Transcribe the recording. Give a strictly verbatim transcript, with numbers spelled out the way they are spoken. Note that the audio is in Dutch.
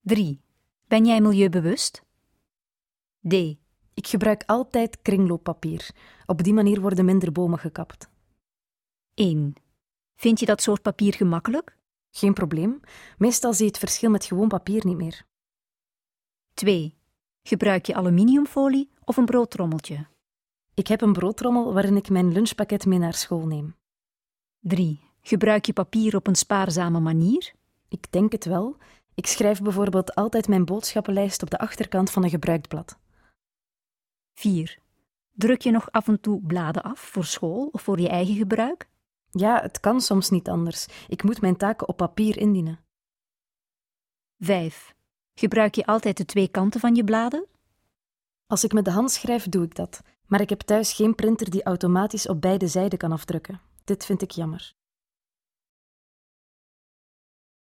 drie. Ben jij milieubewust? D. Ik gebruik altijd kringlooppapier. Op die manier worden minder bomen gekapt. één. Vind je dat soort papier gemakkelijk? Geen probleem. Meestal zie je het verschil met gewoon papier niet meer. twee. Gebruik je aluminiumfolie of een broodtrommeltje? Ik heb een broodtrommel waarin ik mijn lunchpakket mee naar school neem. drie. Gebruik je papier op een spaarzame manier? Ik denk het wel. Ik schrijf bijvoorbeeld altijd mijn boodschappenlijst op de achterkant van een gebruikt blad. vier. Druk je nog af en toe bladen af voor school of voor je eigen gebruik? Ja, het kan soms niet anders. Ik moet mijn taken op papier indienen. vijf. Gebruik je altijd de twee kanten van je bladen? Als ik met de hand schrijf, doe ik dat. Maar ik heb thuis geen printer die automatisch op beide zijden kan afdrukken. Dit vind ik jammer.